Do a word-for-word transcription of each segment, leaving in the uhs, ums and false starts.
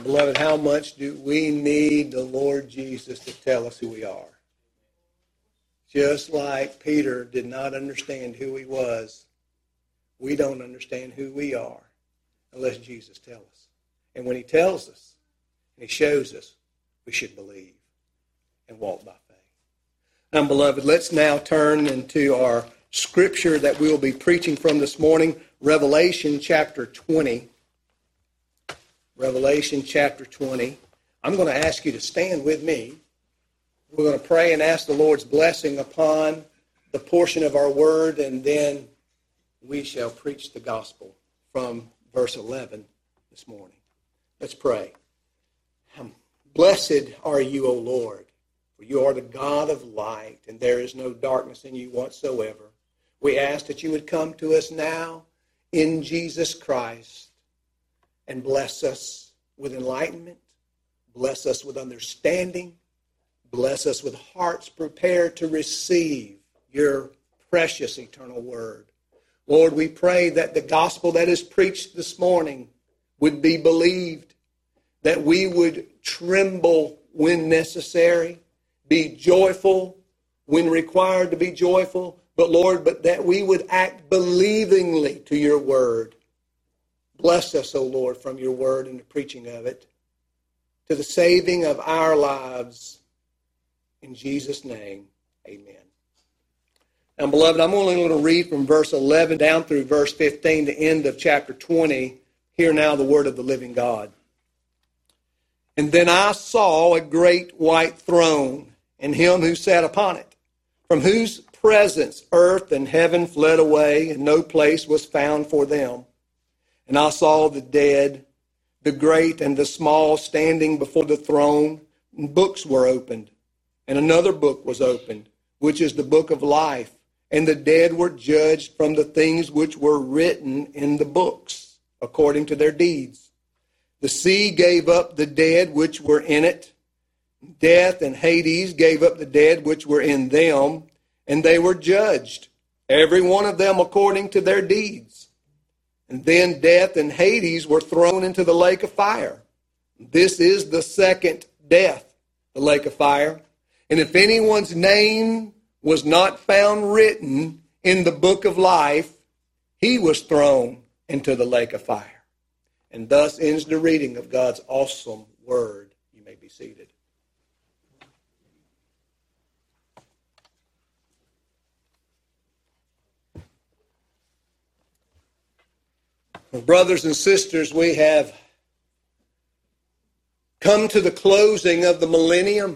Beloved, how much do we need the Lord Jesus to tell us who we are? Just like Peter did not understand who he was, we don't understand who we are unless Jesus tells us. And when he tells us, and he shows us, we should believe and walk by faith. Now, beloved, let's now turn into our scripture that we'll be preaching from this morning, Revelation chapter twenty. Revelation chapter twenty. I'm going to ask you to stand with me. We're going to pray and ask the Lord's blessing upon the portion of our word, and then we shall preach the gospel from verse eleven this morning. Let's pray. Blessed are you, O Lord, for you are the God of light, and there is no darkness in you whatsoever. We ask that you would come to us now in Jesus Christ and bless us with enlightenment, bless us with understanding, bless us with hearts prepared to receive your precious eternal word. Lord, we pray that the gospel that is preached this morning would be believed, that we would tremble when necessary, be joyful when required to be joyful, but Lord, but that we would act believingly to your word. Bless us, O Lord, from your word and the preaching of it, to the saving of our lives. In Jesus' name, amen. Now, beloved, I'm only going to read from verse eleven down through verse fifteen, the end of chapter twenty. Hear now the word of the living God. And then I saw a great white throne, and him who sat upon it, from whose presence earth and heaven fled away, and no place was found for them. And I saw the dead, the great and the small, standing before the throne, and books were opened. And another book was opened, which is the book of life. And the dead were judged from the things which were written in the books, according to their deeds. The sea gave up the dead which were in it. Death and Hades gave up the dead which were in them, and they were judged, every one of them according to their deeds. And then death and Hades were thrown into the lake of fire. This is the second death, the lake of fire. And if anyone's name was not found written in the book of life, he was thrown into the lake of fire. And thus ends the reading of God's awesome word. You may be seated. Well, brothers and sisters, we have come to the closing of the millennium.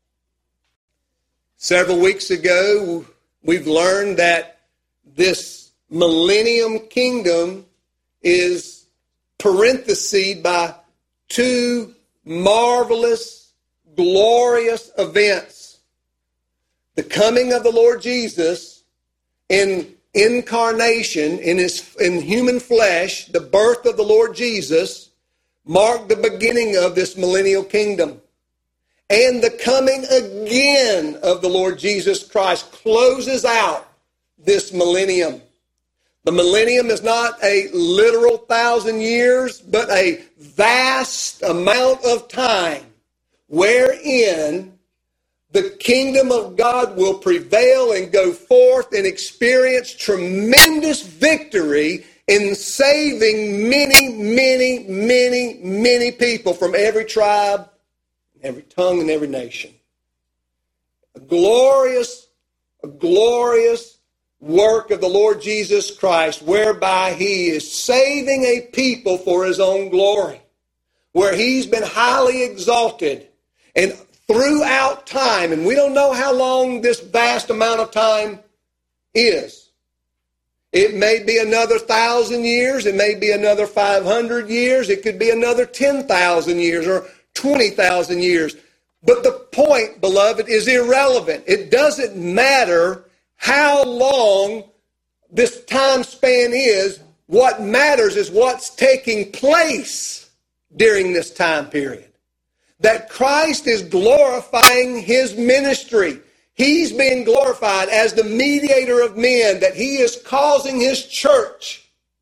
Several weeks ago, we've learned that this millennium kingdom is parenthesed by two marvelous, glorious events. The coming of the Lord Jesus in incarnation, in his in human flesh, the birth of the Lord Jesus, marked the beginning of this millennial kingdom. And the coming again of the Lord Jesus Christ closes out this millennium. The millennium is not a literal thousand years, but a vast amount of time wherein the kingdom of God will prevail and go forth and experience tremendous victory in saving many, many, many, many people from every tribe, every tongue, and every nation. A glorious, a glorious work of the Lord Jesus Christ, whereby he is saving a people for his own glory, where he's been highly exalted. And throughout time, and we don't know how long this vast amount of time is. It may be another thousand years, it may be another five hundred years, it could be another ten thousand years or twenty thousand years. But the point, beloved, is irrelevant. It doesn't matter how long this time span is. What matters is what's taking place during this time period. That Christ is glorifying his ministry. He's being glorified as the mediator of men, that he is causing his church,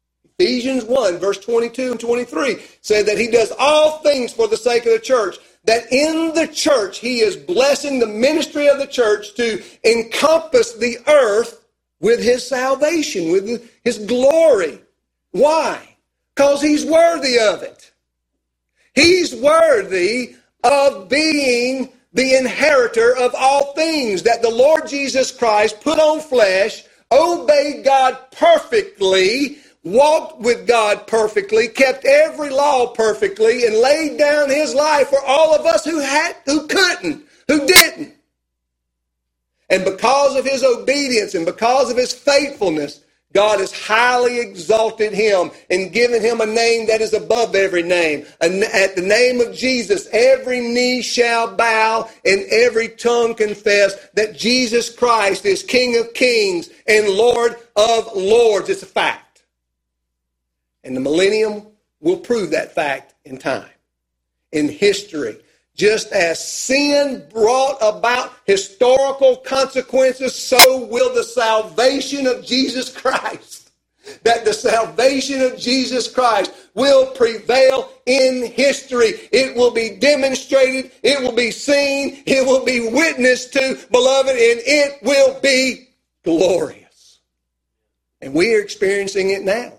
Ephesians one, verse twenty-two and twenty-three, said that he does all things for the sake of the church. That in the church, he is blessing the ministry of the church to encompass the earth with his salvation, with his glory. Why? Because he's worthy of it. He's worthy of being the inheritor of all things, that the Lord Jesus Christ put on flesh, obeyed God perfectly, walked with God perfectly, kept every law perfectly, and laid down his life for all of us who had, who couldn't, who didn't. And because of his obedience and because of his faithfulness, God has highly exalted him and given him a name that is above every name. And at the name of Jesus, every knee shall bow and every tongue confess that Jesus Christ is King of kings and Lord of lords. It's a fact. And the millennium will prove that fact in time, in history. Just as sin brought about historical consequences, so will the salvation of Jesus Christ. That the salvation of Jesus Christ will prevail in history. It will be demonstrated, it will be seen, it will be witnessed to, beloved, and it will be glorious. And we are experiencing it now.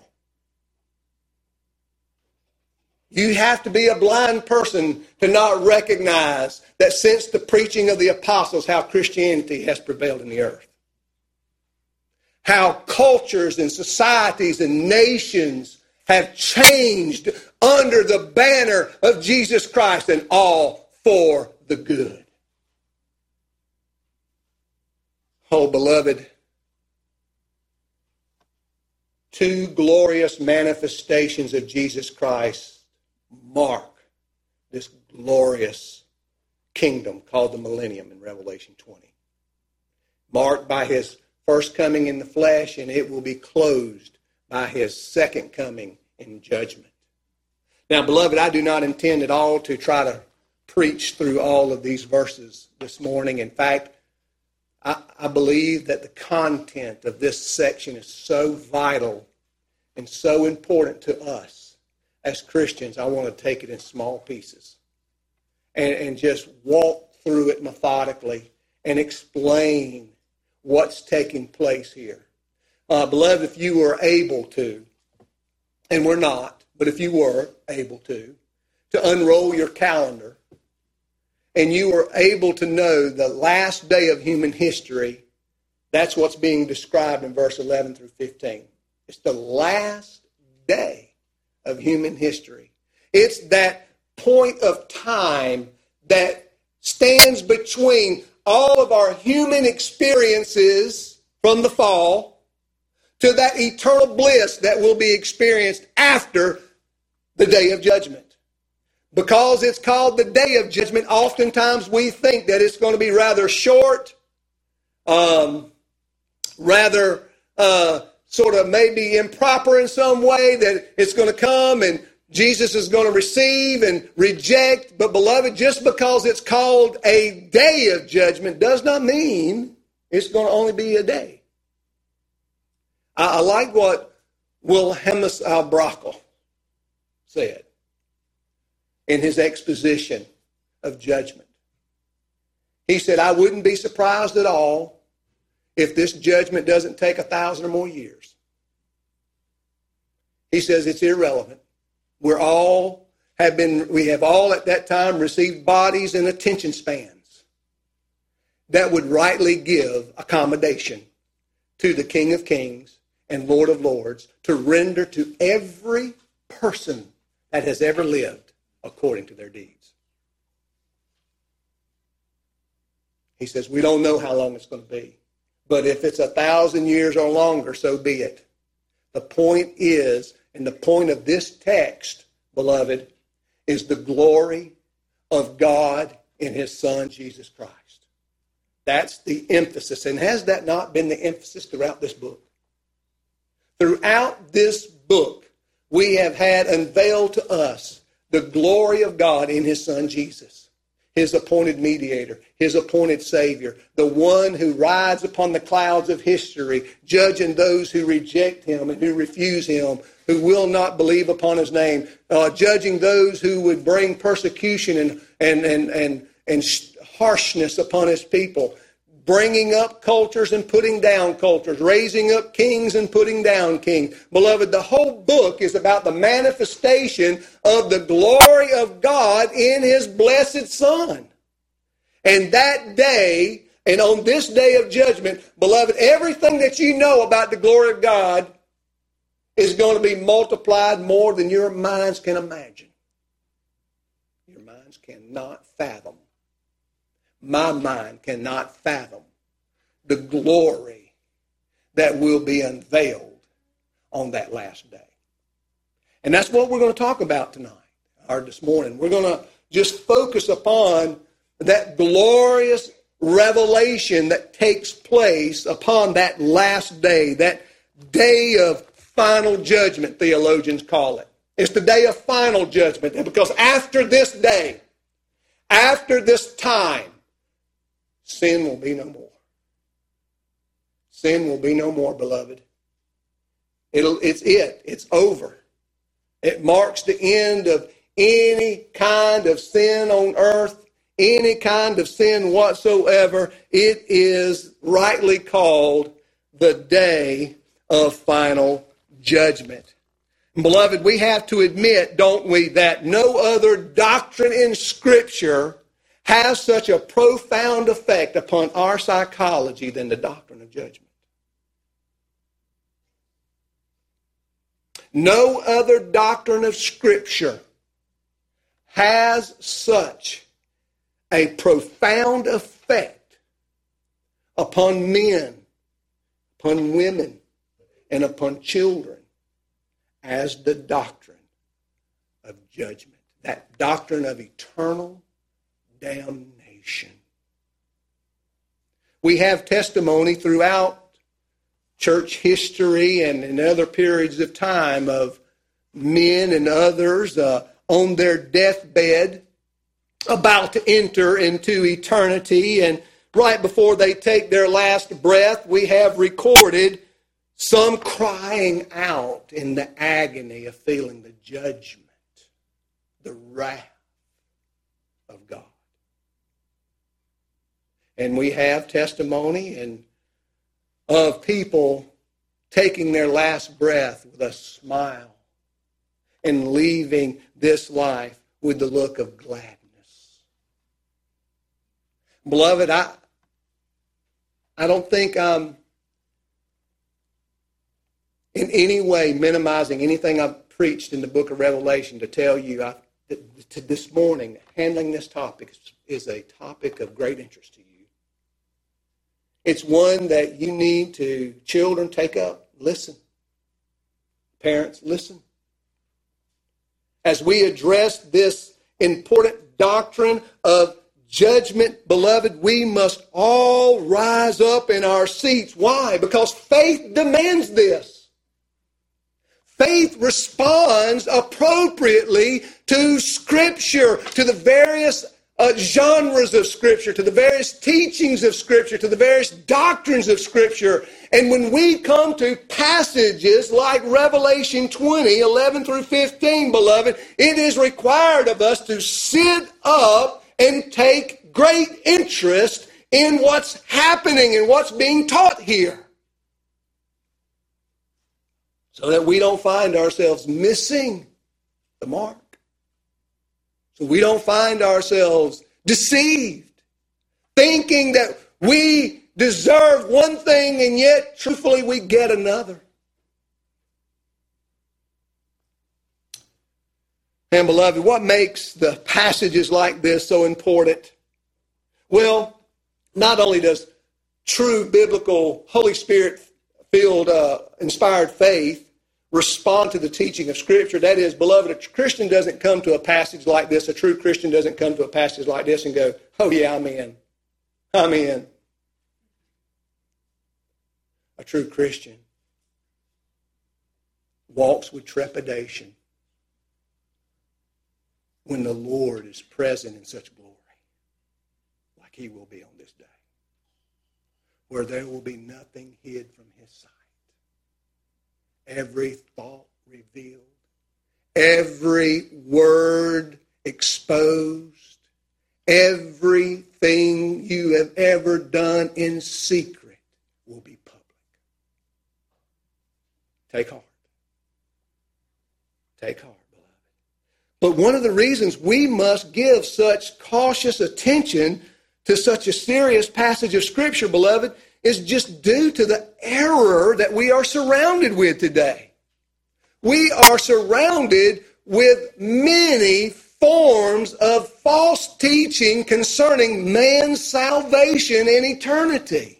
You have to be a blind person to not recognize that since the preaching of the apostles, how Christianity has prevailed in the earth. How cultures and societies and nations have changed under the banner of Jesus Christ, and all for the good. Oh, beloved, two glorious manifestations of Jesus Christ mark this glorious kingdom called the millennium in Revelation twenty. Marked by his first coming in the flesh, and it will be closed by his second coming in judgment. Now, beloved, I do not intend at all to try to preach through all of these verses this morning. In fact, I, I believe that the content of this section is so vital and so important to us. As Christians, I want to take it in small pieces and, and just walk through it methodically and explain what's taking place here. Uh, beloved, if you were able to, and we're not, but if you were able to, to unroll your calendar and you were able to know the last day of human history, that's what's being described in verse eleven through fifteen. It's the last day of human history. It's that point of time that stands between all of our human experiences from the fall to that eternal bliss that will be experienced after the day of judgment. Because it's called the day of judgment, oftentimes we think that it's going to be rather short, um, rather uh, sort of maybe improper in some way, that it's going to come and Jesus is going to receive and reject. But beloved, just because it's called a day of judgment does not mean it's going to only be a day. I, I like what Wilhelmus al Brachel said in his exposition of judgment. He said, I wouldn't be surprised at all if this judgment doesn't take a thousand or more years. He says it's irrelevant. We're all have been, we have all at that time received bodies and attention spans that would rightly give accommodation to the King of Kings and Lord of Lords to render to every person that has ever lived according to their deeds. He says, we don't know how long it's going to be. But if it's a thousand years or longer, so be it. The point is, and the point of this text, beloved, is the glory of God in his Son, Jesus Christ. That's the emphasis. And has that not been the emphasis throughout this book? Throughout this book, we have had unveiled to us the glory of God in his Son, Jesus. His appointed mediator, His appointed Savior, the one who rides upon the clouds of history, judging those who reject Him and who refuse Him, who will not believe upon His name, uh, judging those who would bring persecution and, and, and, and, and harshness upon His people, bringing up cultures and putting down cultures, raising up kings and putting down kings. Beloved, the whole book is about the manifestation of the glory of God in His blessed Son. And that day, and on this day of judgment, beloved, everything that you know about the glory of God is going to be multiplied more than your minds can imagine. Your minds cannot fathom. My mind cannot fathom the glory that will be unveiled on that last day. And that's what we're going to talk about tonight, or this morning. We're going to just focus upon that glorious revelation that takes place upon that last day, that day of final judgment, theologians call it. It's the day of final judgment, because after this day, after this time, sin will be no more. Sin will be no more, beloved. It'll, it's it. It's over. It marks the end of any kind of sin on earth, any kind of sin whatsoever. It is rightly called the day of final judgment. Beloved, we have to admit, don't we, that no other doctrine in Scripture has such a profound effect upon our psychology than the doctrine of judgment. No other doctrine of Scripture has such a profound effect upon men, upon women, and upon children as the doctrine of judgment. That doctrine of eternal damnation. We have testimony throughout church history and in other periods of time of men and others uh, on their deathbed about to enter into eternity, and right before they take their last breath, we have recorded some crying out in the agony of feeling the judgment, the wrath of God. And we have testimony and of people taking their last breath with a smile and leaving this life with the look of gladness. Beloved, I, I don't think I'm in any way minimizing anything I've preached in the book of Revelation to tell you I, that, to this morning, handling this topic is a topic of great interest to you. It's one that you need to, children, take up. Listen. Parents, listen. As we address this important doctrine of judgment, beloved, we must all rise up in our seats. Why? Because faith demands this. Faith responds appropriately to Scripture, to the various Uh, genres of Scripture, to the various teachings of Scripture, to the various doctrines of Scripture. And when we come to passages like Revelation twenty, eleven through fifteen, beloved, it is required of us to sit up and take great interest in what's happening and what's being taught here, so that we don't find ourselves missing the mark. So we don't find ourselves deceived, thinking that we deserve one thing and yet, truthfully, we get another. And beloved, what makes the passages like this so important? Well, not only does true biblical, Holy Spirit-filled, uh, inspired faith respond to the teaching of Scripture. That is, beloved, a Christian doesn't come to a passage like this, a true Christian doesn't come to a passage like this and go, oh yeah, I'm in. I'm in. A true Christian walks with trepidation when the Lord is present in such glory. like he will be on this day, where there will be nothing hid from his sight. Every thought revealed, every word exposed, everything you have ever done in secret will be public. Take heart. Take heart, beloved. But one of the reasons we must give such cautious attention to such a serious passage of Scripture, beloved, is just due to the error that we are surrounded with today. We are surrounded with many forms of false teaching concerning man's salvation and eternity.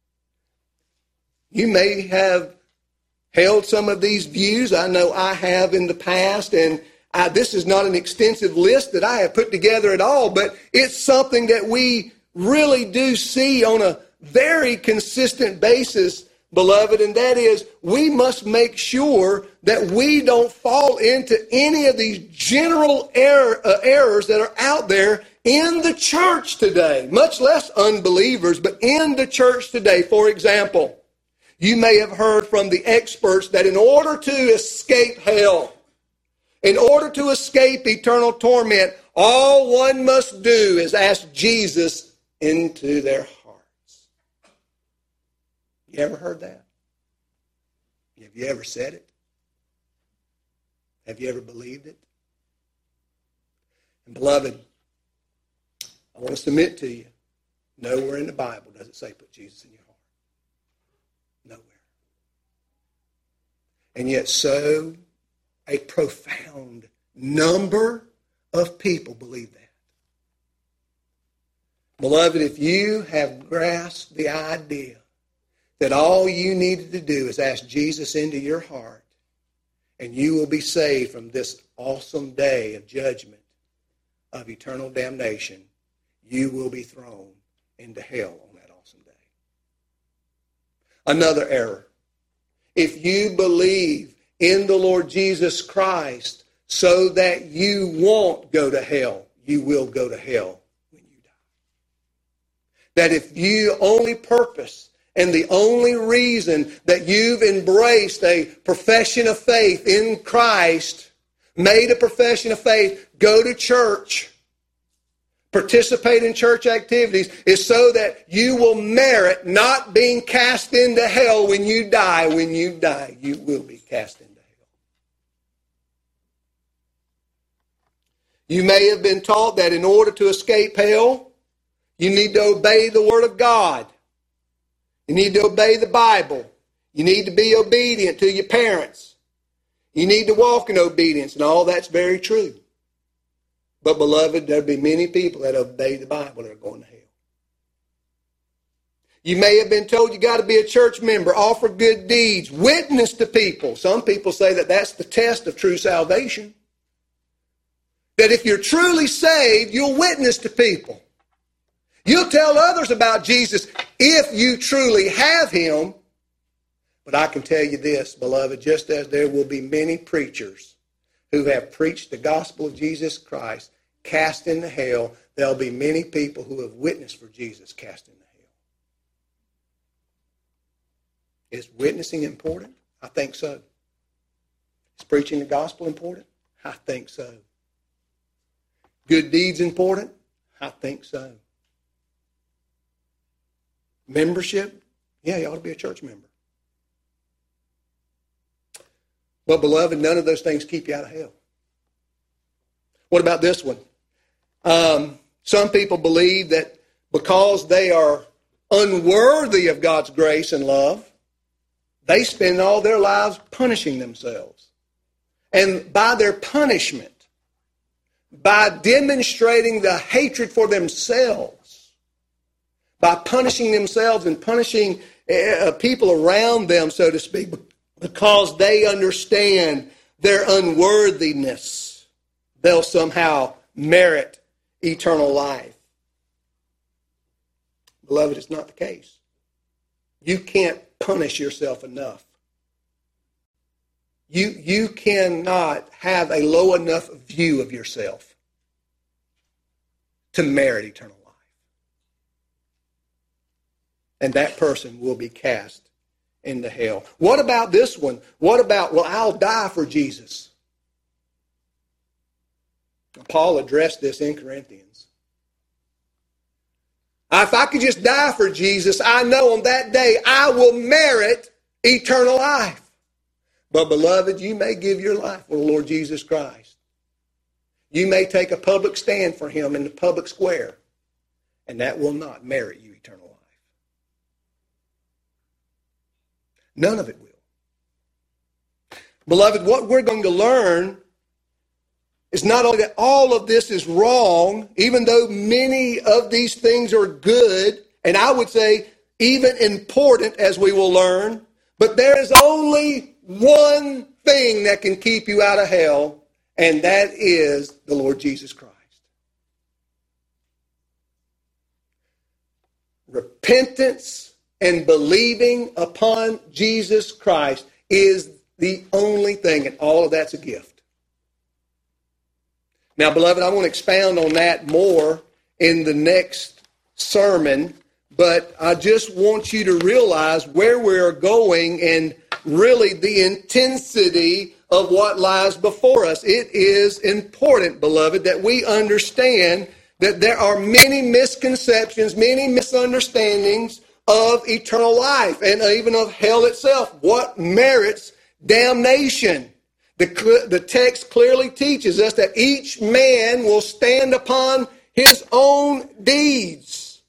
You may have held some of these views. I know I have in the past, and I, this is not an extensive list that I have put together at all, but it's something that we really do see on a very consistent basis, beloved, and that is we must make sure that we don't fall into any of these general error, uh, errors that are out there in the church today, much less unbelievers, but in the church today. For example, you may have heard from the experts that in order to escape hell, in order to escape eternal torment, all one must do is ask Jesus into their hearts. You ever heard that? Have you ever said it? Have you ever believed it? And beloved, I want to submit to you, nowhere in the Bible does it say put Jesus in your heart. Nowhere. And yet so a profound number of people believe that. Beloved, if you have grasped the idea that all you needed to do is ask Jesus into your heart, and you will be saved from this awesome day of judgment, of eternal damnation, you will be thrown into hell on that awesome day. Another error. If you believe in the Lord Jesus Christ so that you won't go to hell, you will go to hell when you die. That if you only purpose and the only reason that you've embraced a profession of faith in Christ, made a profession of faith, go to church, participate in church activities, is so that you will merit not being cast into hell when you die. When you die, you will be cast into hell. You may have been taught that in order to escape hell, you need to obey the Word of God. You need to obey the Bible. You need to be obedient to your parents. You need to walk in obedience, and all that's very true. But, beloved, there'll be many people that obey the Bible that are going to hell. You may have been told you got to be a church member, offer good deeds, witness to people. Some people say that that's the test of true salvation. That if you're truly saved, you'll witness to people. You'll tell others about Jesus if you truly have Him. But I can tell you this, beloved, just as there will be many preachers who have preached the gospel of Jesus Christ cast into hell, there'll be many people who have witnessed for Jesus cast into hell. Is witnessing important? I think so. Is preaching the gospel important? I think so. Good deeds important? I think so. Membership? Yeah, you ought to be a church member. But, beloved, none of those things keep you out of hell. What about this one? Um, some people believe that because they are unworthy of God's grace and love, they spend all their lives punishing themselves. And by their punishment, by demonstrating the hatred for themselves, by punishing themselves and punishing uh, people around them, so to speak, because they understand their unworthiness, they'll somehow merit eternal life. Beloved, it's not the case. You can't punish yourself enough. You, you cannot have a low enough view of yourself to merit eternal life. and that person will be cast into hell. What about this one? What about, well, I'll die for Jesus? Paul addressed this in Corinthians. If I could just die for Jesus, I know on that day I will merit eternal life. But beloved, you may give your life for the Lord Jesus Christ. You may take a public stand for him in the public square, and that will not merit you eternal life. None of it will. Beloved, what we're going to learn is not only that all of this is wrong, even though many of these things are good, and I would say even important, as we will learn, but there is only one thing that can keep you out of hell, and that is the Lord Jesus Christ. Repentance and believing upon Jesus Christ is the only thing, and all of that's a gift. Now, beloved, I want to expound on that more in the next sermon, but I just want you to realize where we're going and really the intensity of what lies before us. It is important, beloved, that we understand that there are many misconceptions, many misunderstandings of eternal life and even of hell itself. What merits damnation? The, the text clearly teaches us that each man will stand upon his own deeds.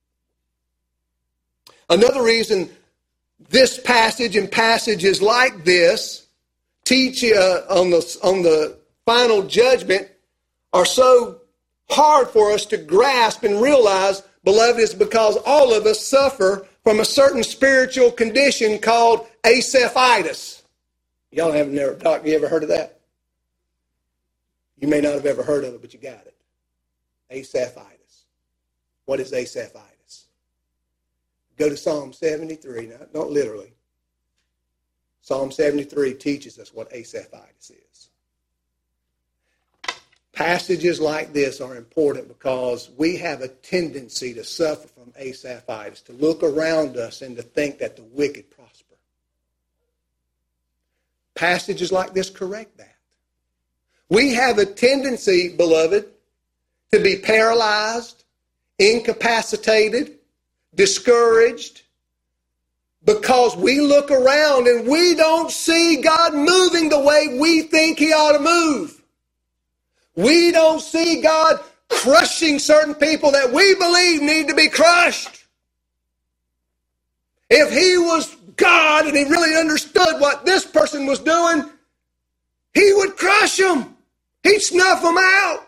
Another reason this passage and passages like this teach uh, on the on the final judgment are so hard for us to grasp and realize, beloved, is because all of us suffer from a certain spiritual condition called asaphitis. Y'all haven't never talked. You ever heard of that? You may not have ever heard of it, but you got it. Asaphitis. What is asaphitis? Go to Psalm seventy-three. Now, not literally. Psalm seventy-three teaches us what asaphitis is. Passages like this are important because we have a tendency to suffer from asaphitis, to look around us and to think that the wicked prosper. Passages like this correct that. We have a tendency, beloved, to be paralyzed, incapacitated, discouraged, because we look around and we don't see God moving the way we think he ought to move. We don't see God crushing certain people that we believe need to be crushed. If he was God and he really understood what this person was doing, he would crush them. He'd snuff them out.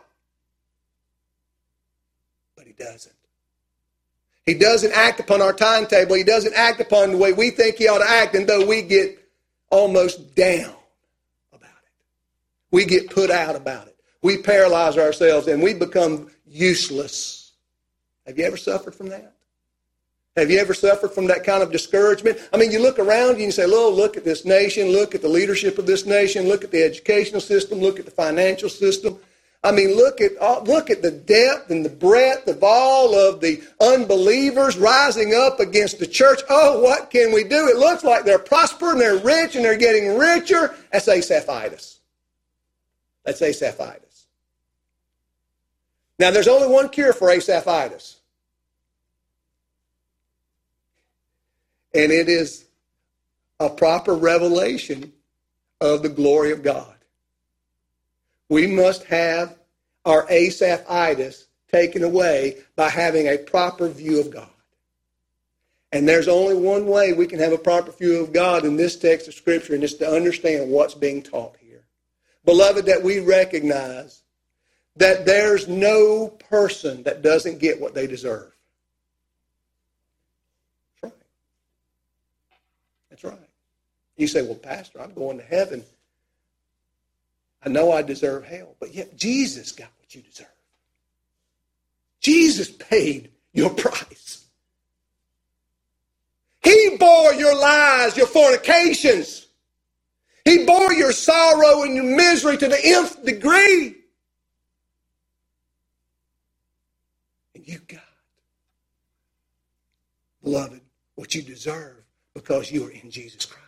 But he doesn't. He doesn't act upon our timetable. He doesn't act upon the way we think he ought to act, and though we get almost down about it. We get put out about it. We paralyze ourselves and we become useless. Have you ever suffered from that? Have you ever suffered from that kind of discouragement? I mean, you look around you and you say, oh, look at this nation, look at the leadership of this nation, look at the educational system, look at the financial system. I mean, look at look at the depth and the breadth of all of the unbelievers rising up against the church. Oh, what can we do? It looks like they're prospering, they're rich, and they're getting richer. That's asaphitis. That's asaphitis. Now, there's only one cure for asaphitis. And it is a proper revelation of the glory of God. We must have our asaphitis taken away by having a proper view of God. And there's only one way we can have a proper view of God in this text of Scripture, and it's to understand what's being taught here. Beloved, that we recognize that there's no person that doesn't get what they deserve. That's right. That's right. You say, well, Pastor, I'm going to heaven. I know I deserve hell, but yet Jesus got what you deserve. Jesus paid your price. He bore your lies, your fornications. He bore your sorrow and your misery to the nth degree. And you got it. Beloved, what you deserve because you are in Jesus Christ.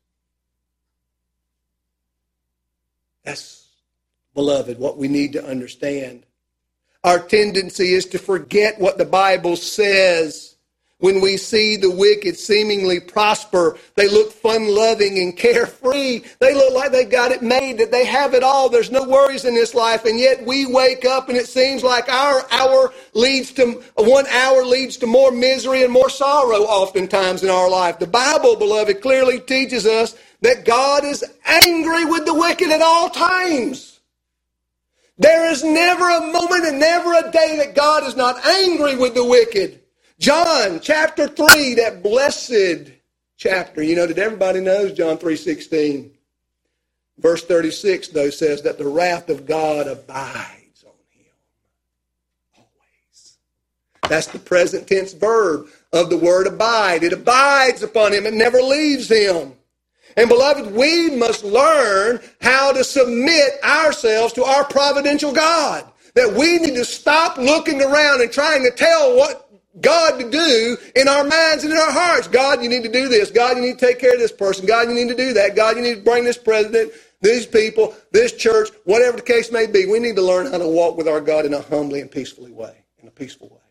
That's, beloved, what we need to understand. Our tendency is to forget what the Bible says. When we see the wicked seemingly prosper, they look fun-loving and carefree. They look like they got it made, that they have it all. There's no worries in this life. And yet we wake up and it seems like our hour leads to, one hour leads to more misery and more sorrow oftentimes in our life. The Bible, beloved, clearly teaches us that God is angry with the wicked at all times. There is never a moment and never a day that God is not angry with the wicked. John chapter three, that blessed chapter. You know that everybody knows John three sixteen. Verse thirty-six, though, says that the wrath of God abides on him always. That's the present tense verb of the word abide. It abides upon him. It never leaves him. And beloved, we must learn how to submit ourselves to our providential God. That we need to stop looking around and trying to tell what God to do in our minds and in our hearts. God, you need to do this. God, you need to take care of this person. God, you need to do that. God, you need to bring this president, these people, this church, whatever the case may be. We need to learn how to walk with our God in a humbly and peacefully way, in a peaceful way.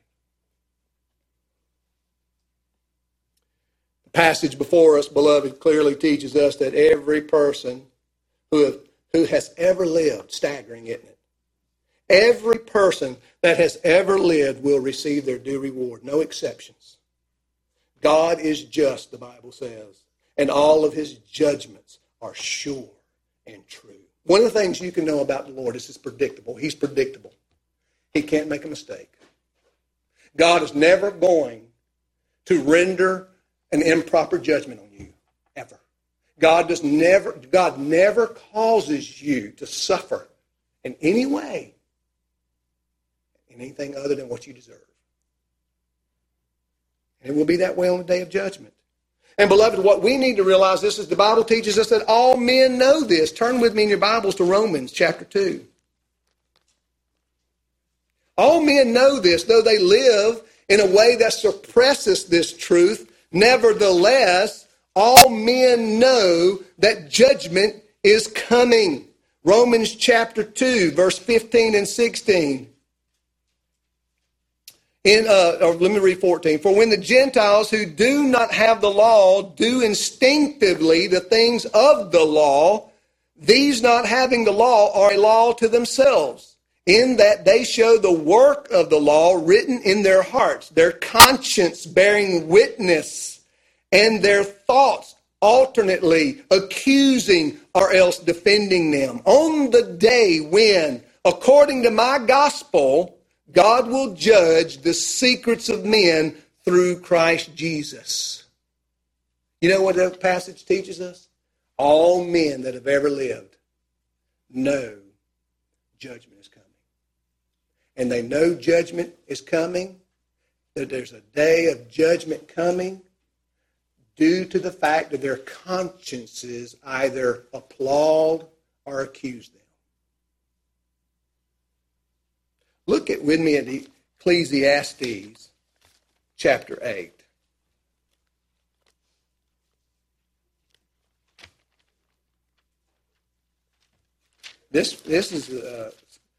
The passage before us, beloved, clearly teaches us that every person who, have, who has ever lived, staggering, isn't it? Every person that has ever lived will receive their due reward. No exceptions. God is just, the Bible says, and all of his judgments are sure and true. One of the things you can know about the Lord is he's predictable. He's predictable. He can't make a mistake. God is never going to render an improper judgment on you, ever. God does never, God never causes you to suffer in any way anything other than what you deserve. And it will be that way on the day of judgment. And beloved, what we need to realize this is the Bible teaches us that all men know this. Turn with me in your Bibles to Romans chapter two. All men know this, though they live in a way that suppresses this truth. Nevertheless, all men know that judgment is coming. Romans chapter two, verse fifteen and sixteen. In, uh, or let me read fourteen. For when the Gentiles who do not have the law do instinctively the things of the law, these not having the law are a law to themselves, in that they show the work of the law written in their hearts, their conscience bearing witness, and their thoughts alternately accusing or else defending them. On the day when, according to my gospel, God will judge the secrets of men through Christ Jesus. You know what that passage teaches us? All men that have ever lived know judgment is coming. And they know judgment is coming, that there's a day of judgment coming due to the fact that their consciences either applaud or accuse them. Look at with me at Ecclesiastes chapter eight. This, this is a,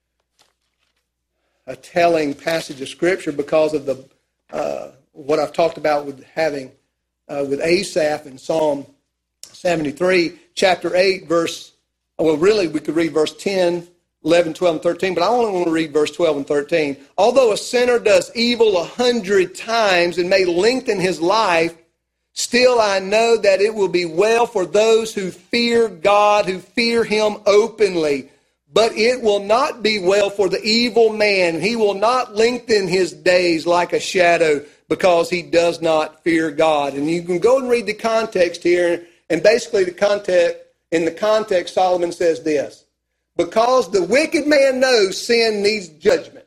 a telling passage of Scripture because of the uh, what I've talked about with having uh, with Asaph in Psalm seventy-three, chapter eight, verse. Well, really, we could read verse ten. eleven, twelve, and thirteen, but I only want to read verse twelve and thirteen. Although a sinner does evil a hundred times and may lengthen his life, still I know that it will be well for those who fear God, who fear him openly. But it will not be well for the evil man. He will not lengthen his days like a shadow because he does not fear God. And you can go and read the context here, and basically the context, in the context, Solomon says this. Because the wicked man knows sin needs judgment.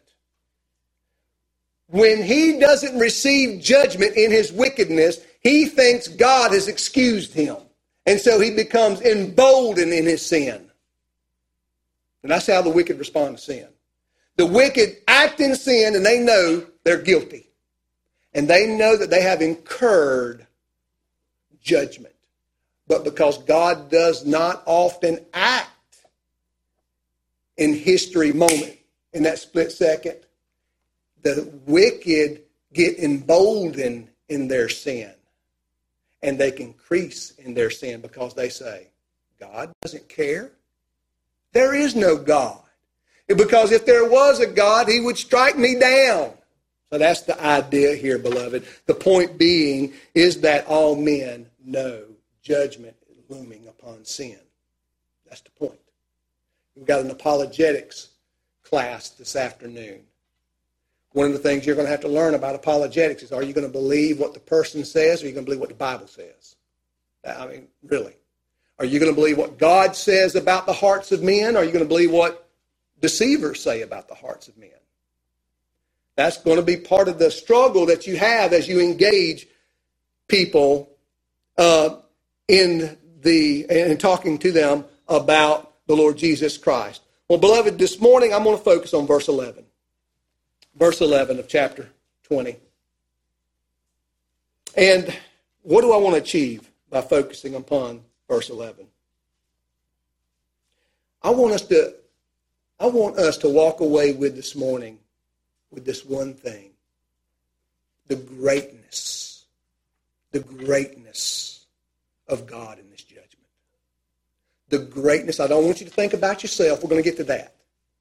When he doesn't receive judgment in his wickedness, he thinks God has excused him. And so he becomes emboldened in his sin. And that's how the wicked respond to sin. The wicked act in sin and they know they're guilty. And they know that they have incurred judgment. But because God does not often act in history moment, in that split second, the wicked get emboldened in their sin. And they increase in their sin because they say, God doesn't care. There is no God. Because if there was a God, he would strike me down. So that's the idea here, beloved. The point being is that all men know judgment is looming upon sin. That's the point. We've got an apologetics class this afternoon. One of the things you're going to have to learn about apologetics is, are you going to believe what the person says, or are you going to believe what the Bible says? I mean, really. Are you going to believe what God says about the hearts of men, or are you going to believe what deceivers say about the hearts of men? That's going to be part of the struggle that you have as you engage people uh, in the in talking to them about the Lord Jesus Christ. Well, beloved, this morning I'm going to focus on verse eleven. Verse eleven of chapter twenty. And what do I want to achieve by focusing upon verse eleven? I want us to I want us to walk away with this morning with this one thing. The greatness, the greatness of God in this judgment. The greatness. I don't want you to think about yourself. We're going to get to that.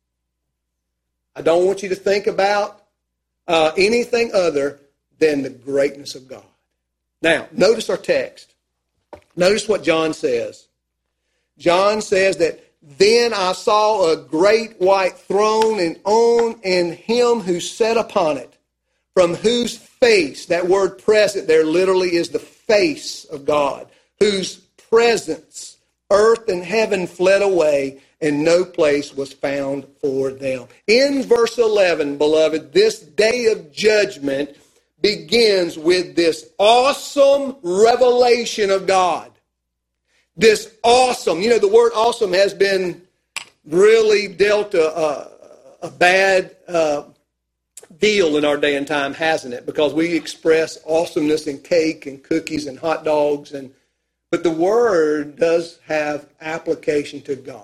I don't want you to think about uh, anything other than the greatness of God. Now, notice our text. Notice what John says. John says that, then I saw a great white throne, and on and him who sat upon it, from whose face, that word present there literally is the face of God, whose presence earth and heaven fled away, and no place was found for them. In verse eleven, beloved, this day of judgment begins with this awesome revelation of God. This awesome, you know, the word awesome has been really dealt a, a, a bad uh, deal in our day and time, hasn't it? Because we express awesomeness in cake and cookies and hot dogs, and but the word does have application to God.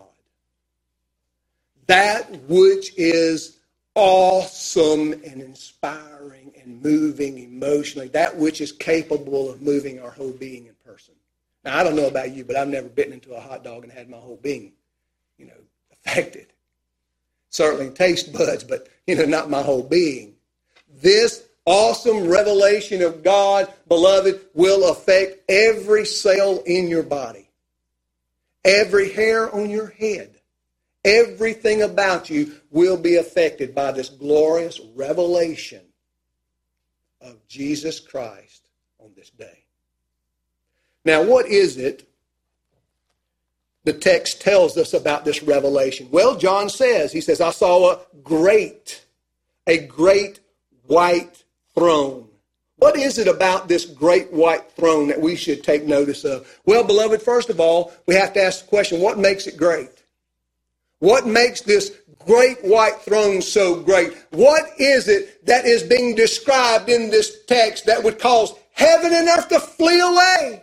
That which is awesome and inspiring and moving emotionally, that which is capable of moving our whole being in person. Now, I don't know about you, but I've never bitten into a hot dog and had my whole being, you know, affected. Certainly taste buds, but, you know, not my whole being. This awesome revelation of God, beloved, will affect every cell in your body. Every hair on your head. Everything about you will be affected by this glorious revelation of Jesus Christ on this day. Now, what is it the text tells us about this revelation? Well, John says, he says, I saw a great, a great white throne. What is it about this great white throne that we should take notice of? Well, beloved, first of all, we have to ask the question, what makes it great? What makes this great white throne so great? What is it that is being described in this text that would cause heaven and earth to flee away?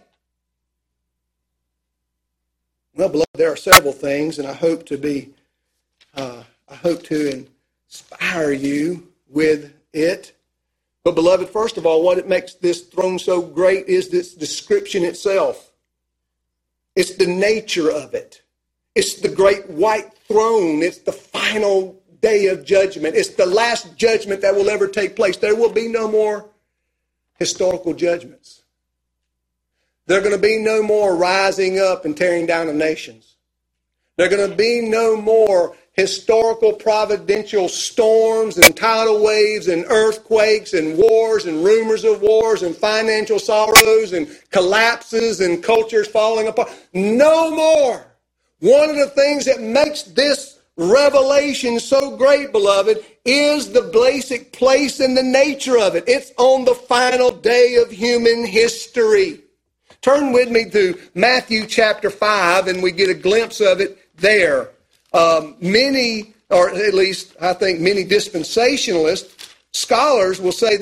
Well, beloved, there are several things, and I hope to be, uh, I hope to inspire you with it. But, beloved, first of all, what it makes this throne so great is this description itself. It's the nature of it. It's the great white throne. It's the final day of judgment. It's the last judgment that will ever take place. There will be no more historical judgments. There are going to be no more rising up and tearing down of nations. There are going to be no more historical providential storms and tidal waves and earthquakes and wars and rumors of wars and financial sorrows and collapses and cultures falling apart. No more. One of the things that makes this revelation so great, beloved, is the basic place and the nature of it. It's on the final day of human history. Turn with me to Matthew chapter five, and we get a glimpse of it there. Um, many, or at least I think many dispensationalist scholars will say that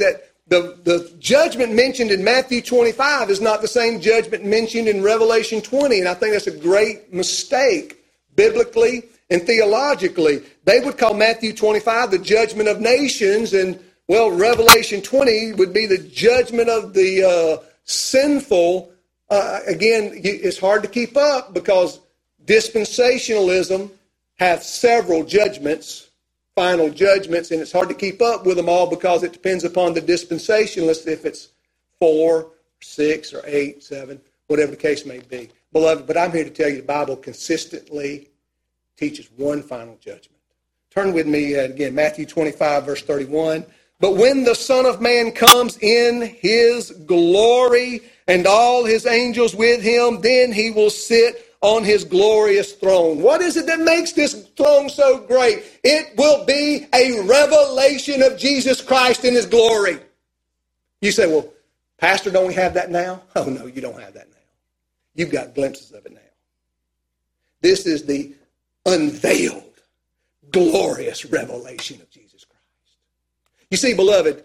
the, the judgment mentioned in Matthew twenty-five is not the same judgment mentioned in Revelation twenty. And I think that's a great mistake biblically and theologically. They would call Matthew twenty-five the judgment of nations, and, well, Revelation twenty would be the judgment of the uh, sinful. Uh, again, it's hard to keep up because dispensationalism have several judgments, final judgments, and it's hard to keep up with them all because it depends upon the dispensationalist if it's four, six, or eight, seven, whatever the case may be. Beloved, but I'm here to tell you the Bible consistently teaches one final judgment. Turn with me uh, again, Matthew twenty-five, verse thirty-one. But when the Son of Man comes in his glory and all his angels with him, then he will sit on his glorious throne. What is it that makes this throne so great? It will be a revelation of Jesus Christ in his glory. You say, well, Pastor, don't we have that now? Oh, no, you don't have that now. You've got glimpses of it now. This is the unveiled, glorious revelation of Jesus Christ. You see, beloved,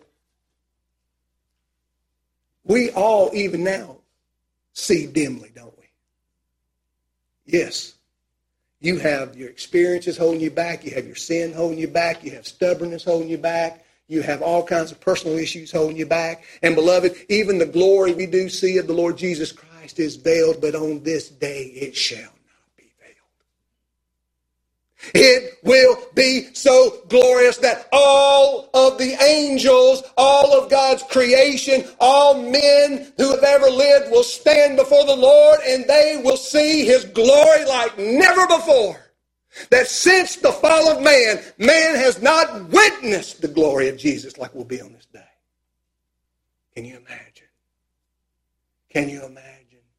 we all, even now, see dimly, don't we? Yes. You have your experiences holding you back. You have your sin holding you back. You have stubbornness holding you back. You have all kinds of personal issues holding you back. And, beloved, even the glory we do see of the Lord Jesus Christ is veiled, but on this day it shall not. It will be so glorious that all of the angels, all of God's creation, all men who have ever lived will stand before the Lord and they will see his glory like never before. That since the fall of man, man has not witnessed the glory of Jesus like we'll be on this day. Can you imagine? Can you imagine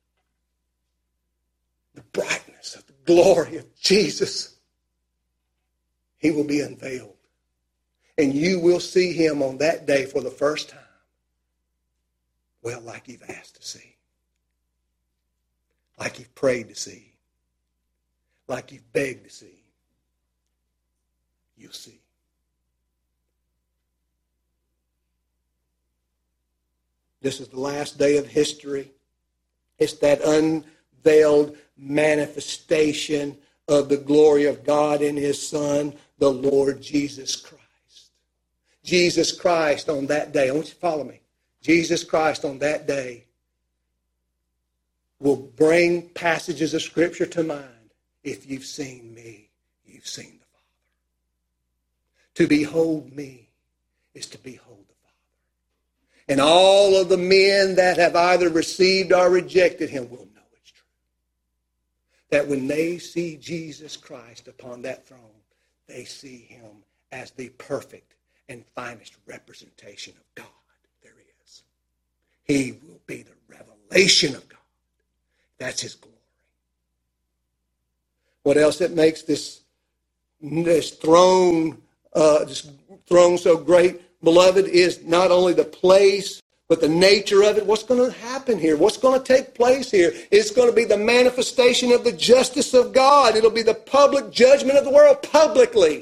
the brightness of the glory of Jesus? He will be unveiled. And you will see him on that day for the first time. Well, like you've asked to see. Like you've prayed to see. Like you've begged to see. You'll see. This is the last day of history. It's that unveiled manifestation of the glory of God in his Son, the Lord Jesus Christ. Jesus Christ on that day, I want you to follow me. Jesus Christ on that day will bring passages of Scripture to mind. If you've seen me, you've seen the Father. To behold me is to behold the Father. And all of the men that have either received or rejected him will know it's true. That when they see Jesus Christ upon that throne, they see him as the perfect and finest representation of God there is. He will be the revelation of God. That's his glory. What else that makes this, this throne uh, this throne so great, beloved, is not only the place, but the nature of it. What's going to happen here? What's going to take place here? It's going to be the manifestation of the justice of God. It'll be the public judgment of the world publicly.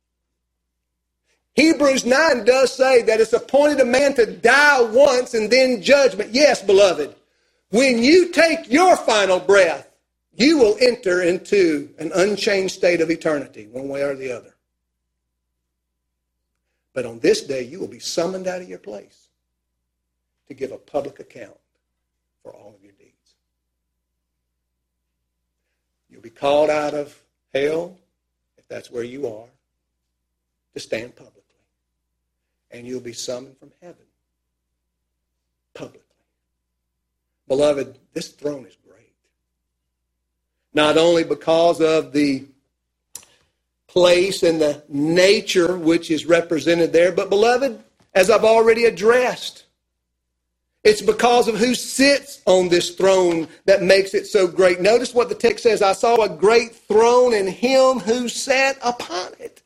Hebrews nine does say that it's appointed a man to die once and then judgment. Yes, beloved, when you take your final breath, you will enter into an unchanged state of eternity, one way or the other. But on this day, you will be summoned out of your place to give a public account for all of your deeds. You'll be called out of hell, if that's where you are, to stand publicly. And you'll be summoned from heaven publicly. Beloved, this throne is great. Not only because of the place and the nature which is represented there, but beloved, as I've already addressed, it's because of who sits on this throne that makes it so great. Notice what the text says, I saw a great throne and him who sat upon it.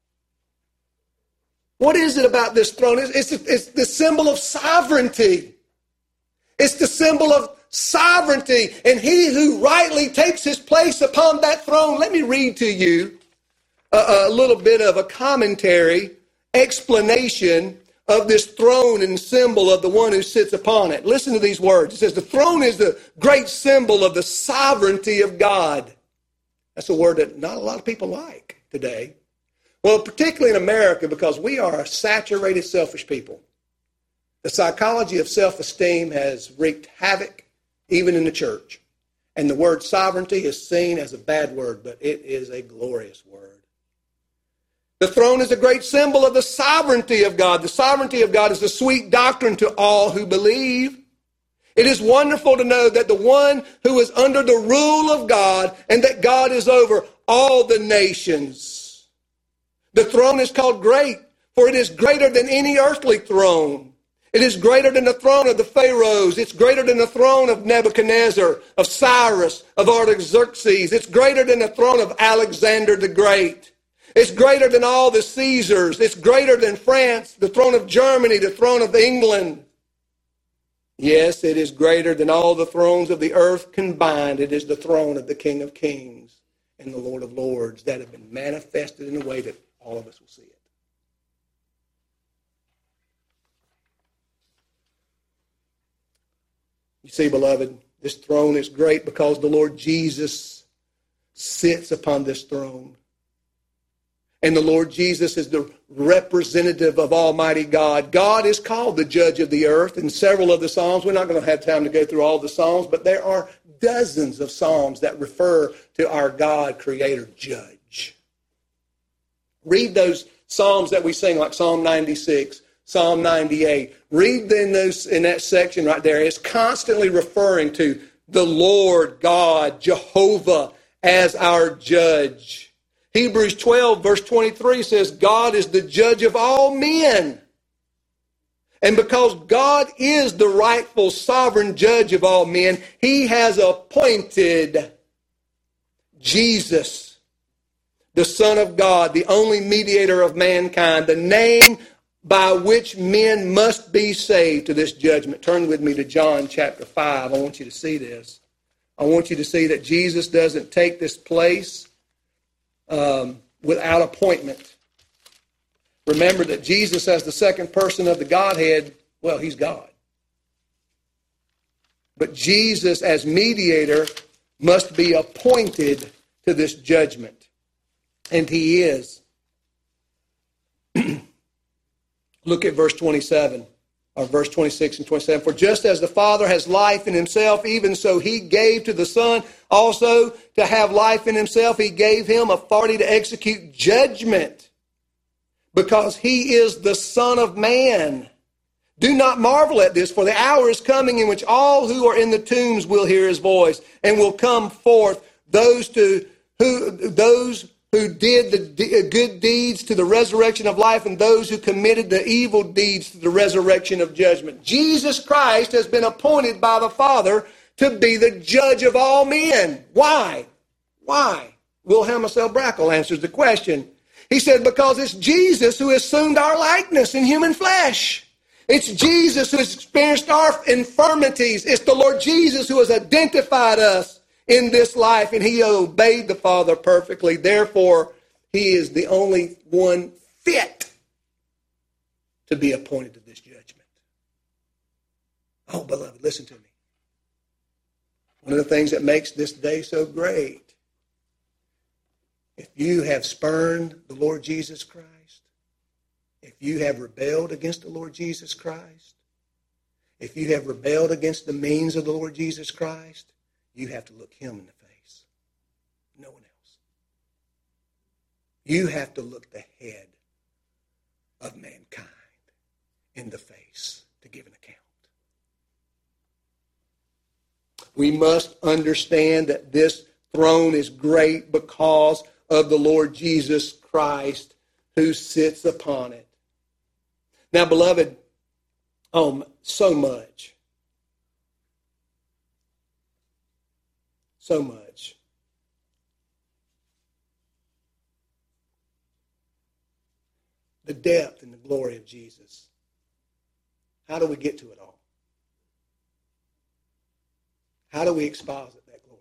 What is it about this throne? It's, it's, it's the symbol of sovereignty. It's the symbol of sovereignty. And he who rightly takes his place upon that throne. Let me read to you a, a little bit of a commentary, explanation of this throne and symbol of the one who sits upon it. Listen to these words. It says, the throne is the great symbol of the sovereignty of God. That's a word that not a lot of people like today. Well, particularly in America, because we are a saturated, selfish people. The psychology of self-esteem has wreaked havoc even in the church. And the word sovereignty is seen as a bad word, but it is a glorious word. The throne is a great symbol of the sovereignty of God. The sovereignty of God is a sweet doctrine to all who believe. It is wonderful to know that the one who is under the rule of God and that God is over all the nations. The throne is called great, for it is greater than any earthly throne. It is greater than the throne of the pharaohs. It's greater than the throne of Nebuchadnezzar, of Cyrus, of Artaxerxes. It's greater than the throne of Alexander the Great. It's greater than all the Caesars. It's greater than France, the throne of Germany, the throne of England. Yes, it is greater than all the thrones of the earth combined. It is the throne of the King of Kings and the Lord of Lords that have been manifested in a way that all of us will see it. You see, beloved, this throne is great because the Lord Jesus sits upon this throne. And the Lord Jesus is the representative of Almighty God. God is called the judge of the earth in several of the Psalms. We're not going to have time to go through all the Psalms, but there are dozens of Psalms that refer to our God, Creator, Judge. Read those Psalms that we sing, like Psalm ninety-six, Psalm ninety-eight. Read in those in that section right there. It's constantly referring to the Lord God, Jehovah, as our judge. Hebrews twelve, verse twenty-three says, God is the judge of all men. And because God is the rightful sovereign judge of all men, he has appointed Jesus, the Son of God, the only mediator of mankind, the name by which men must be saved to this judgment. Turn with me to John chapter five. I want you to see this. I want you to see that Jesus doesn't take this place um, without appointment. Remember that Jesus, as the second person of the Godhead, well, he's God. But Jesus, as mediator, must be appointed to this judgment. And he is. Look at verse twenty-seven, or verse twenty-six and twenty-seven. For just as the Father has life in himself, even so he gave to the Son also to have life in himself. He gave him authority to execute judgment, because he is the Son of Man. Do not marvel at this, for the hour is coming in which all who are in the tombs will hear his voice, and will come forth, those to who those who did the good deeds to the resurrection of life, and those who committed the evil deeds to the resurrection of judgment. Jesus Christ has been appointed by the Father to be the judge of all men. Why? Why? Wilhelmus L. Brackle answers the question. He said, because it's Jesus who assumed our likeness in human flesh. It's Jesus who has experienced our infirmities. It's the Lord Jesus who has identified us in this life, and he obeyed the Father perfectly. Therefore, he is the only one fit to be appointed to this judgment. Oh, beloved, listen to me. One of the things that makes this day so great, if you have spurned the Lord Jesus Christ, if you have rebelled against the Lord Jesus Christ, if you have rebelled against the means of the Lord Jesus Christ, you have to look him in the face. No one else. You have to look the head of mankind in the face to give an account. We must understand that this throne is great because of the Lord Jesus Christ who sits upon it. Now, beloved, oh, so much. So much. The depth and the glory of Jesus. How do we get to it all? How do we exposit that glory?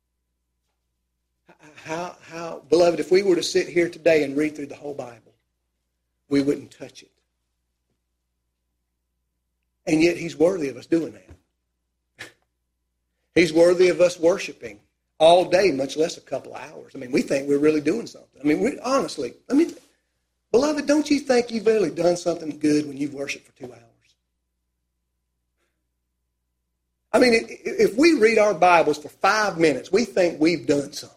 How, how, beloved, if we were to sit here today and read through the whole Bible, we wouldn't touch it. And yet he's worthy of us doing that. He's worthy of us worshiping all day, much less a couple of hours. I mean, we think we're really doing something. I mean, we, honestly, I mean, beloved, don't you think you've really done something good when you've worshiped for two hours? I mean, if we read our Bibles for five minutes, we think we've done something.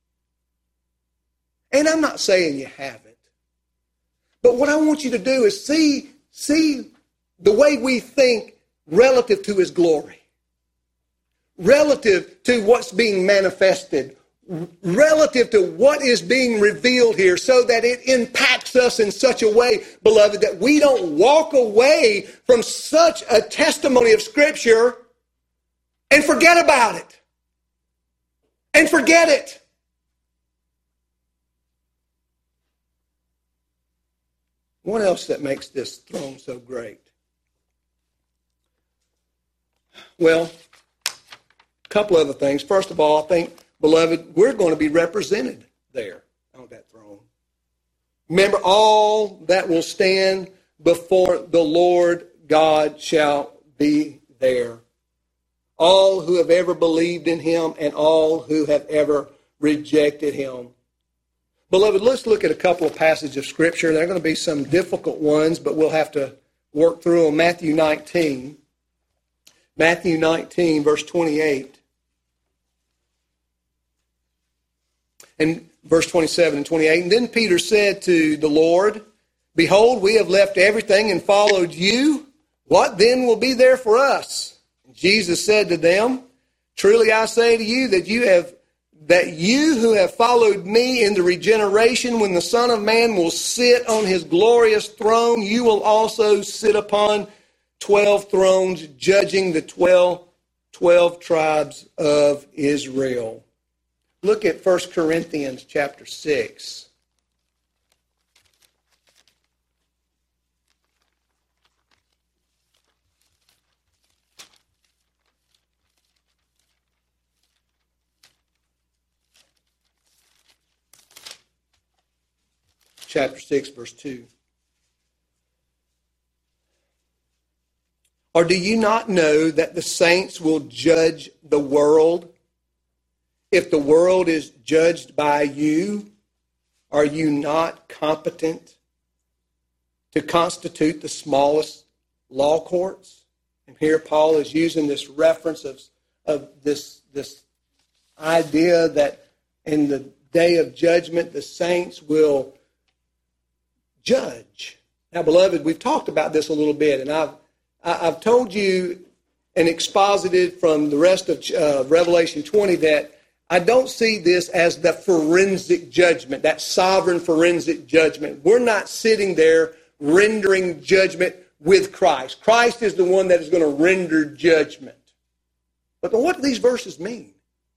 And I'm not saying you haven't. But what I want you to do is see, see the way we think relative to his glory, relative to what's being manifested, relative to what is being revealed here, so that it impacts us in such a way, beloved, that we don't walk away from such a testimony of Scripture and forget about it. And forget it. What else that makes this throne so great? Well, a couple other things. First of all, I think, beloved, we're going to be represented there on that throne. Remember, all that will stand before the Lord God shall be there. All who have ever believed in him and all who have ever rejected him. Beloved, let's look at a couple of passages of Scripture. There are going to be some difficult ones, but we'll have to work through them. Matthew nineteen. Matthew nineteen, verse twenty-eight. And verse twenty-seven and twenty-eight. And then Peter said to the Lord, "Behold, we have left everything and followed you. What then will be there for us?" And Jesus said to them, "Truly I say to you that you have that you who have followed me in the regeneration, when the Son of Man will sit on his glorious throne, you will also sit upon twelve thrones, judging the twelve, twelve tribes of Israel." Look at First Corinthians chapter six. Chapter six, verse two. "Or do you not know that the saints will judge the world? If the world is judged by you, are you not competent to constitute the smallest law courts?" And here Paul is using this reference of, of this, this idea that in the day of judgment, the saints will judge. Now, beloved, we've talked about this a little bit, and I've I've told you and exposited from the rest of uh, Revelation twenty that I don't see this as the forensic judgment, that sovereign forensic judgment. We're not sitting there rendering judgment with Christ. Christ is the one that is going to render judgment. But then what do these verses mean?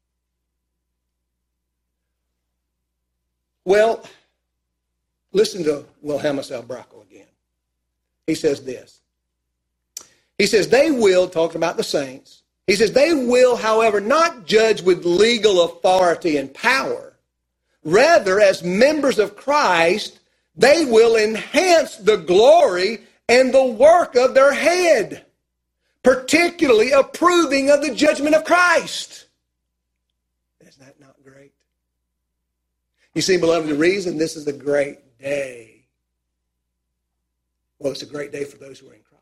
Well, listen to Wilhelmus L. Brackel again. He says this. He says, they will, talking about the saints, he says, they will, however, not judge with legal authority and power. Rather, as members of Christ, they will enhance the glory and the work of their head, particularly approving of the judgment of Christ. Is that not great? You see, beloved, the reason this is a great day, well, it's a great day for those who are in Christ.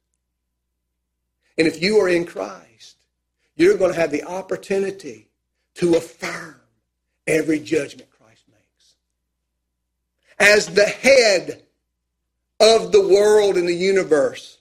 And if you are in Christ, you're going to have the opportunity to affirm every judgment Christ makes. As the head of the world and the universe,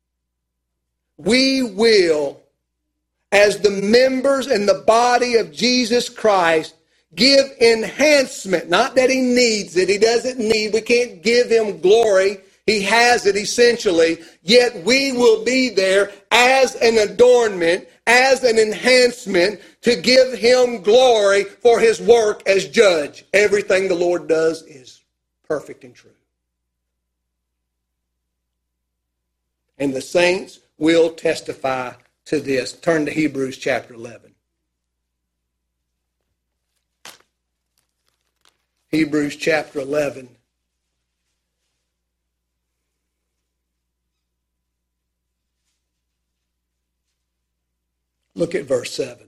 we will, as the members in the body of Jesus Christ, give enhancement. Not that he needs it. He doesn't need. We can't give him glory. He has it essentially. Yet we will be there as an adornment, as an enhancement to give him glory for his work as judge. Everything the Lord does is perfect and true. And the saints will testify to this. Turn to Hebrews chapter eleven. Hebrews chapter eleven. Look at verse seven.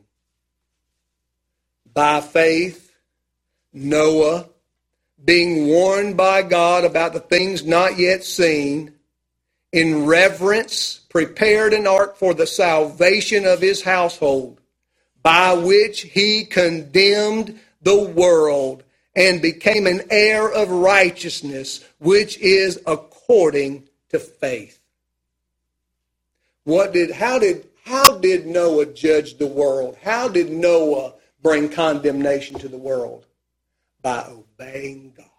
By faith, Noah, being warned by God about the things not yet seen, in reverence prepared an ark for the salvation of his household, by which he condemned the world and became an heir of righteousness, which is according to faith. What did, how did, how did Noah judge the world? How did Noah bring condemnation to the world? By obeying God.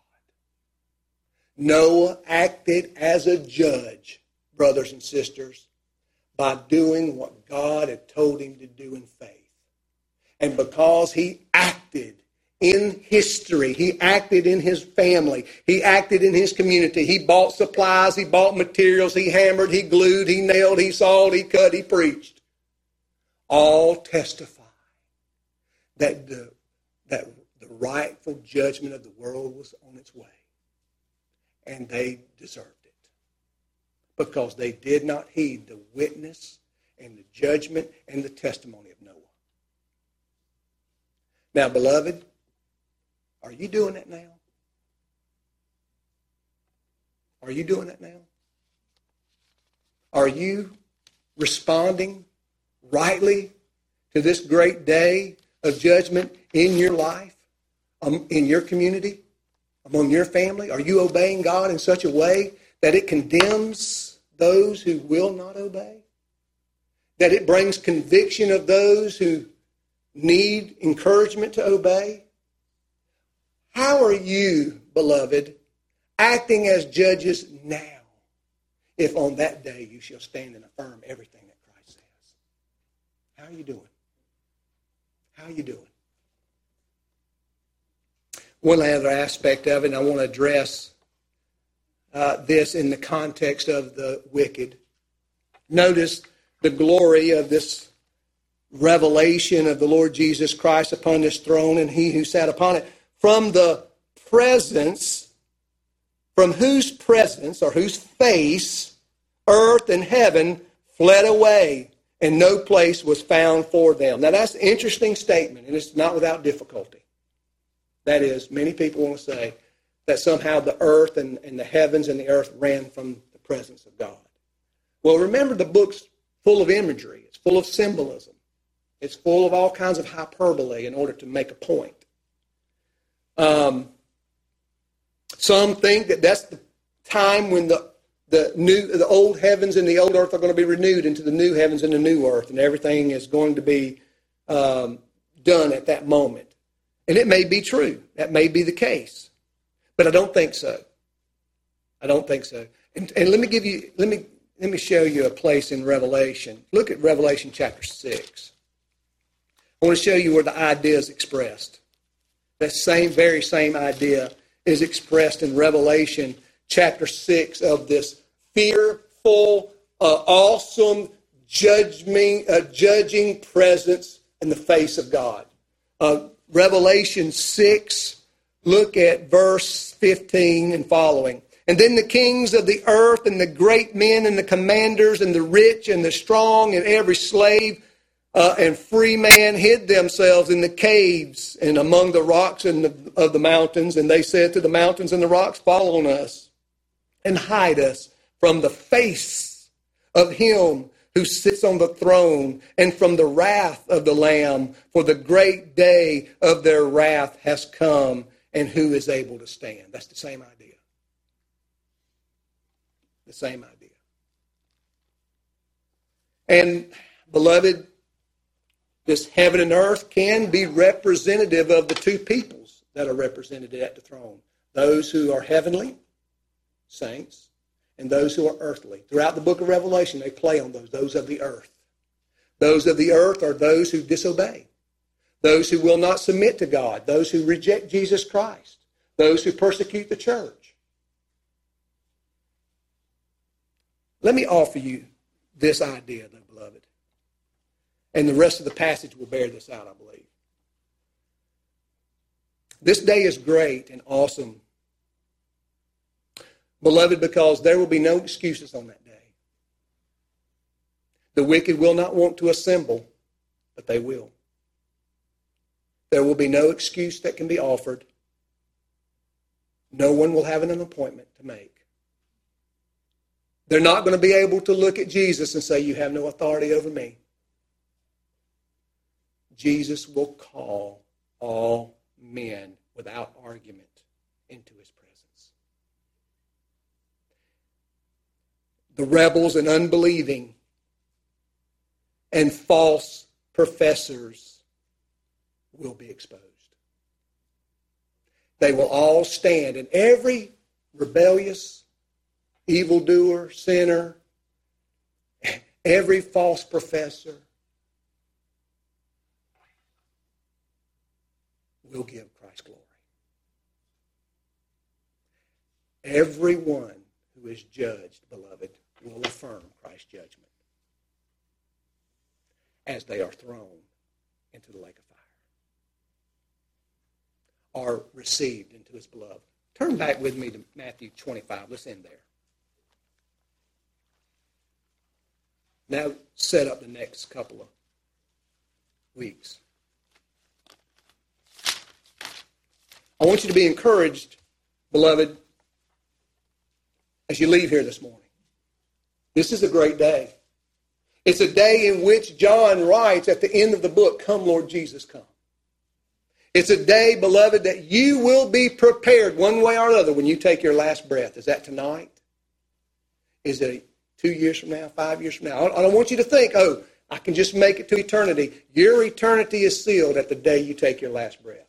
Noah acted as a judge, brothers and sisters, by doing what God had told him to do in faith. And because he acted in history, he acted in his family, he acted in his community, he bought supplies, he bought materials, he hammered, he glued, he nailed, he sawed, he cut, he preached. All testify that the, that the rightful judgment of the world was on its way. And they deserved it. Because they did not heed the witness and the judgment and the testimony of Noah. Now, beloved, are you doing that now? Are you doing that now? Are you responding rightly to this great day of judgment in your life, um, in your community, among your family? Are you obeying God in such a way that it condemns those who will not obey? That it brings conviction of those who need encouragement to obey? How are you, beloved, acting as judges now, if on that day you shall stand and affirm everything that Christ says? How are you doing? How are you doing? One other aspect of it, and I want to address uh, this in the context of the wicked. Notice the glory of this revelation of the Lord Jesus Christ upon this throne and he who sat upon it. From the presence, from whose presence or whose face earth and heaven fled away, and no place was found for them. Now that's an interesting statement, and it's not without difficulty. That is, many people want to say that somehow the earth and, and the heavens and the earth ran from the presence of God. Well, remember, the book's full of imagery. It's full of symbolism. It's full of all kinds of hyperbole in order to make a point. Um, some think that that's the time when the the new, the old heavens and the old earth are going to be renewed into the new heavens and the new earth, and everything is going to be um, done at that moment. And it may be true. That may be the case. But I don't think so. I don't think so. And, and let me give you, let me let me show you a place in Revelation. Look at Revelation chapter six. I want to show you where the idea is expressed. That same, very same idea is expressed in Revelation chapter six of this fearful, uh, awesome, judging, uh, judging presence in the face of God. Uh, Revelation six, look at verse fifteen and following. And then the kings of the earth and the great men and the commanders and the rich and the strong and every slave uh, and free man hid themselves in the caves and among the rocks and the, of the mountains. And they said to the mountains and the rocks, fall on us and hide us from the face of him who sits on the throne and from the wrath of the Lamb. For the great day of their wrath has come, and who is able to stand? That's the same idea. The same idea. And, beloved, this heaven and earth can be representative of the two peoples that are represented at the throne. Those who are heavenly, saints, and those who are earthly. Throughout the book of Revelation, they play on those, those of the earth. Those of the earth are those who disobey, those who will not submit to God, those who reject Jesus Christ, those who persecute the church. Let me offer you this idea, though, beloved. And the rest of the passage will bear this out, I believe. This day is great and awesome, beloved, because there will be no excuses on that day. The wicked will not want to assemble but they will. There will be no excuse that can be offered. No one will have an appointment to make. They're not going to be able to look at Jesus and say, you have no authority over me. Jesus will call all men without argument into his presence. The rebels and unbelieving and false professors will be exposed. They will all stand, and every rebellious, evildoer, sinner, every false professor will give Christ glory. Everyone who is judged, beloved, will affirm Christ's judgment as they are thrown into the lake of fire or received into his beloved. Turn back with me to Matthew twenty-five. Let's end there. Now set up the next couple of weeks. I want you to be encouraged, beloved, as you leave here this morning. This is a great day. It's a day in which John writes at the end of the book, "Come, Lord Jesus, come." It's a day, beloved, that you will be prepared one way or another when you take your last breath. Is that tonight? Is it two years from now, five years from now? I don't want you to think, oh, I can just make it to eternity. Your eternity is sealed at the day you take your last breath.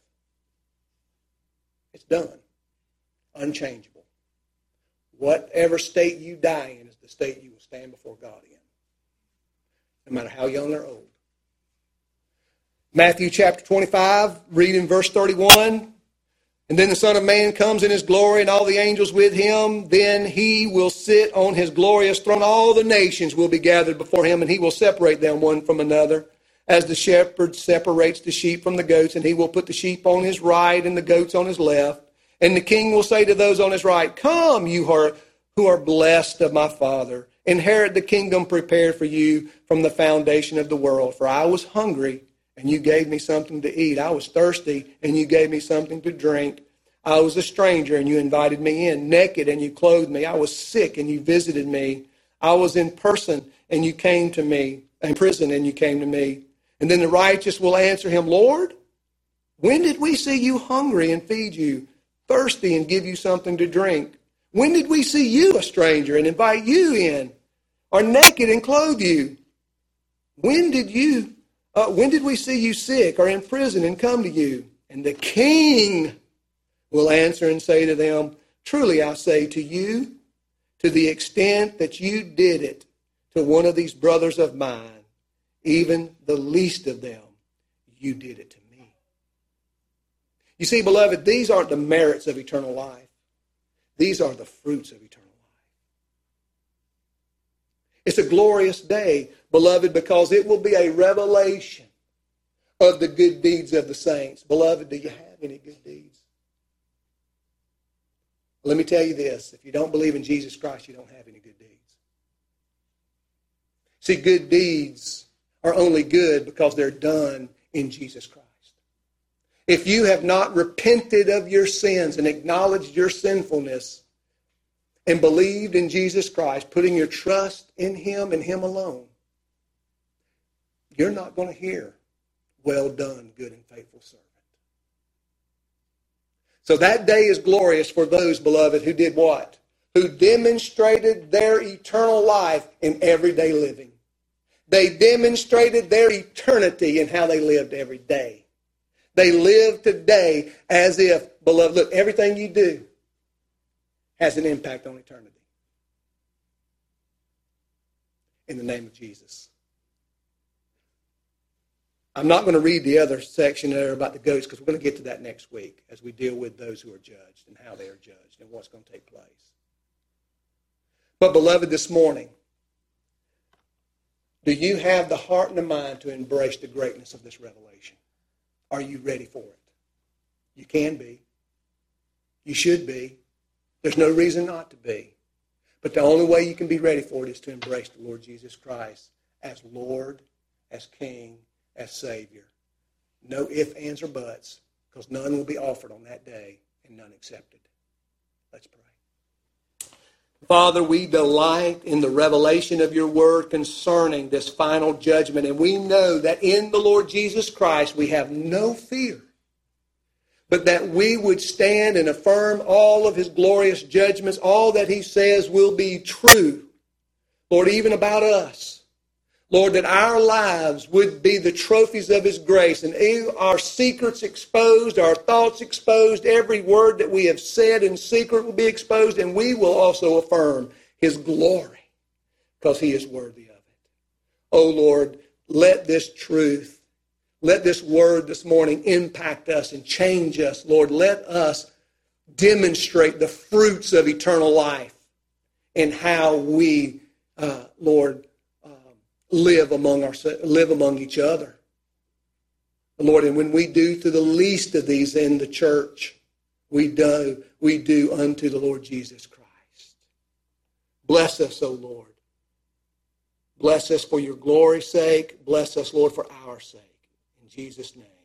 It's done. Unchangeable. Whatever state you die in is the state you will stand before God in, no matter how young or old. Matthew chapter twenty-five, read in verse thirty-one. And then the Son of Man comes in his glory and all the angels with him. Then he will sit on his glorious throne. All the nations will be gathered before him, and he will separate them one from another, as the shepherd separates the sheep from the goats. And he will put the sheep on his right and the goats on his left. And the king will say to those on his right, "Come, you who are, who are blessed of my Father. Inherit the kingdom prepared for you from the foundation of the world. For I was hungry, and you gave me something to eat. I was thirsty, and you gave me something to drink. I was a stranger, and you invited me in. Naked, and you clothed me. I was sick, and you visited me. I was in person, and you came to me. In prison, and you came to me." And then the righteous will answer him, "Lord, when did we see you hungry and feed you, thirsty and give you something to drink? When did we see you a stranger and invite you in, or naked and clothe you? When did you, uh, when did we see you sick or in prison and come to you?" And the king will answer and say to them, "Truly I say to you, to the extent that you did it to one of these brothers of mine, even the least of them, you did it to me." You see, beloved, these aren't the merits of eternal life. These are the fruits of eternal life. It's a glorious day, beloved, because it will be a revelation of the good deeds of the saints. Beloved, do you have any good deeds? Let me tell you this. If you don't believe in Jesus Christ, you don't have any good deeds. See, good deeds are only good because they're done in Jesus Christ. If you have not repented of your sins and acknowledged your sinfulness and believed in Jesus Christ, putting your trust in him and him alone, you're not going to hear, "Well done, good and faithful servant." So that day is glorious for those, beloved, who did what? Who demonstrated their eternal life in everyday living. They demonstrated their eternity in how they lived every day. They live today as if, beloved, look, everything you do has an impact on eternity. In the name of Jesus. I'm not going to read the other section there about the goats because we're going to get to that next week as we deal with those who are judged and how they are judged and what's going to take place. But, beloved, this morning, do you have the heart and the mind to embrace the greatness of this revelation? Are you ready for it? You can be. You should be. There's no reason not to be. But the only way you can be ready for it is to embrace the Lord Jesus Christ as Lord, as King, as Savior. No ifs, ands, or buts, because none will be offered on that day and none accepted. Let's pray. Father, we delight in the revelation of your word concerning this final judgment, and we know that in the Lord Jesus Christ we have no fear, but that we would stand and affirm all of his glorious judgments, all that he says will be true, Lord, even about us. Lord, that our lives would be the trophies of his grace, and our secrets exposed, our thoughts exposed, every word that we have said in secret will be exposed, and we will also affirm his glory because he is worthy of it. Oh, Lord, let this truth, let this word this morning impact us and change us. Lord, let us demonstrate the fruits of eternal life and how we, uh, Lord, live among our, live among each other. Lord, and when we do to the least of these in the church, we do, we do unto the Lord Jesus Christ. Bless us, O Lord. Bless us for your glory's sake. Bless us, Lord, for our sake. In Jesus' name.